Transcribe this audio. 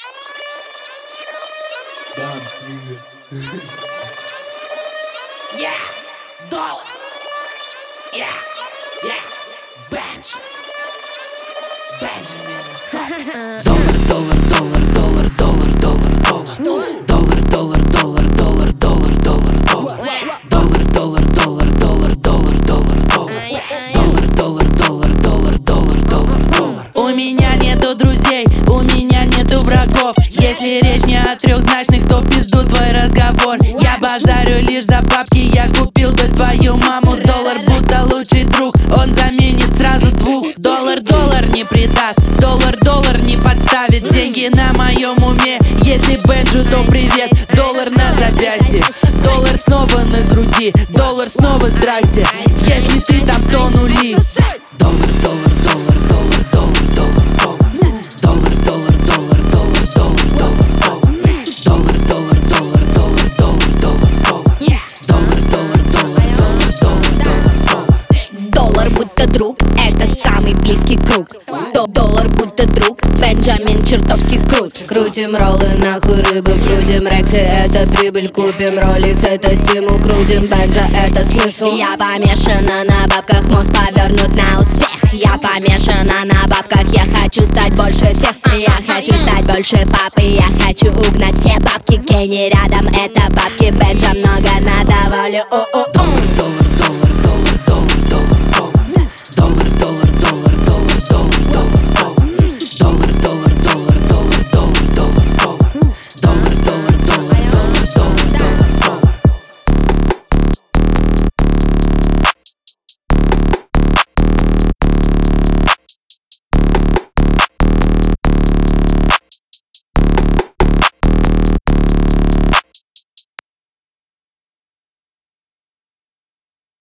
Damn, nigga. Yeah, доллар. Yeah, Bench. Benjamin. Доллар, доллар, доллар, доллар, доллар, доллар, доллар. Доллар, доллар, доллар, доллар, доллар, доллар, доллар. Доллар, доллар, доллар, доллар, доллар, доллар, доллар. Доллар, доллар, доллар, доллар, доллар, доллар, доллар. У меня нету друзей, у меня нету врагов. Если речь не о трехзначных, то в пизду твой разговор. Я базарю лишь за бабки, я купил бы твою маму. Доллар будто лучший друг, он заменит сразу двух. Доллар не предаст, доллар не подставит. Деньги на моем уме, если Бенджу, то привет. Доллар на запястье, доллар снова на груди, доллар снова здрасте. Если ты там, то нули. Доллар, доллар, доллар, доллар, доллар, доллар, доллар. Доллар, доллар, доллар, доллар, доллар, доллар, доллар. Доллар, доллар, доллар, доллар, доллар, доллар, доллар. Доллар, доллар, доллар, доллар, доллар, доллар. Доллар будто друг, это самый близкий круг. Доллар будто друг, Бенджамин чертовски крут. Крутим роллы, нахуй рыбы, крутим рексы, это прибыль. Купим роликс, это стимул, крутим Бенджа, это смысл. Я помешана на бабках, мозг повернут на успех. Я помешана на бабках, я хочу стать больше всех. Я хочу стать больше папы, я хочу угнать все бабки. Кенни рядом, это бабки, Бенджа много надо волю.